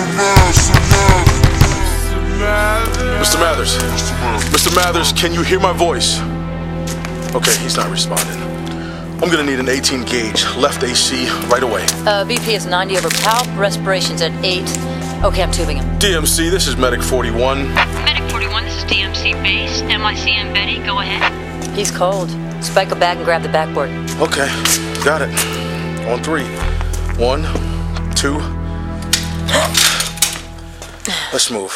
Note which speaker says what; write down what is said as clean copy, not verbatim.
Speaker 1: Mr. Mathers. Mr. Mathers, can you hear my voice? Okay, he's not responding. I'm gonna need an 18 gauge, left AC, right away.
Speaker 2: BP is 90 over palp, respiration's at 8. Okay, I'm tubing him.
Speaker 1: DMC, this is Medic 41.
Speaker 3: Medic 41, this is DMC base. MICM Betty, go ahead.
Speaker 2: He's cold. Spike a bag and grab the backboard.
Speaker 1: Okay, got it. On 3. 1, 2. Let's move.